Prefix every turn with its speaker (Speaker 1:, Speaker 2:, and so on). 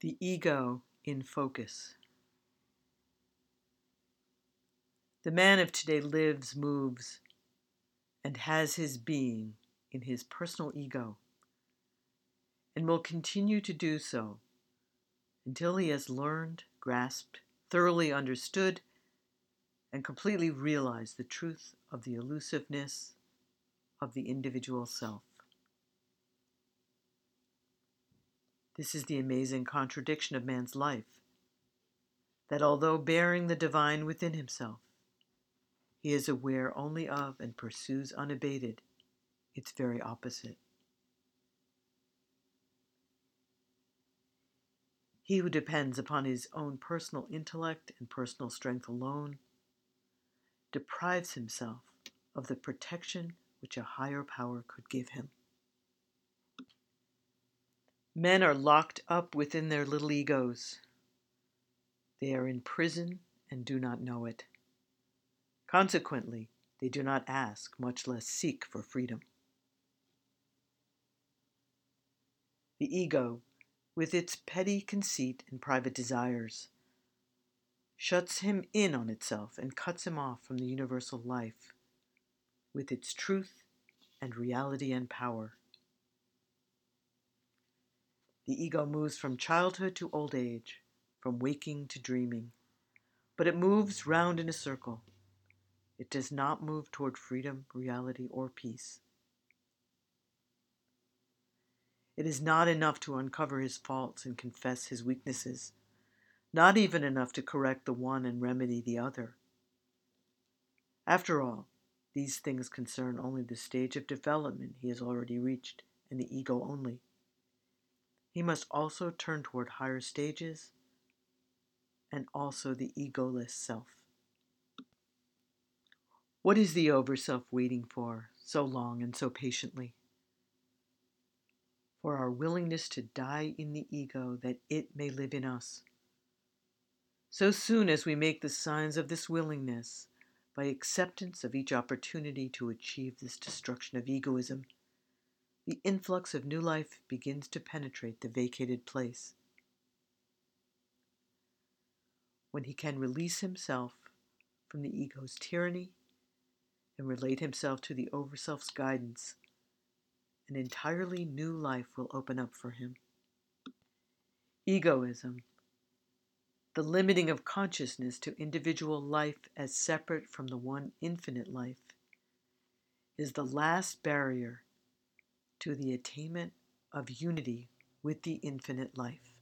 Speaker 1: The ego in focus. The man of today lives, moves, and has his being in his personal ego, and will continue to do so until he has learned, grasped, thoroughly understood, and completely realized the truth of the elusiveness of the individual self. This is the amazing contradiction of man's life, that although bearing the divine within himself, he is aware only of and pursues unabated its very opposite. He who depends upon his own personal intellect and personal strength alone deprives himself of the protection which a higher power could give him. Men are locked up within their little egos. They are in prison and do not know it. Consequently, they do not ask, much less seek, for freedom. The ego, with its petty conceit and private desires, shuts him in on itself and cuts him off from the universal life, with its truth and reality and power. The ego moves from childhood to old age, from waking to dreaming, but it moves round in a circle. It does not move toward freedom, reality, or peace. It is not enough to uncover his faults and confess his weaknesses, not even enough to correct the one and remedy the other. After all, these things concern only the stage of development he has already reached, and the ego only. He must also turn toward higher stages and also the egoless self. What is the over-self waiting for so long and so patiently? For our willingness to die in the ego that it may live in us. So soon as we make the signs of this willingness, by acceptance of each opportunity to achieve this destruction of egoism, the influx of new life begins to penetrate the vacated place. When he can release himself from the ego's tyranny and relate himself to the over-self's guidance, an entirely new life will open up for him. Egoism, the limiting of consciousness to individual life as separate from the one infinite life, is the last barrier to the attainment of unity with the infinite life.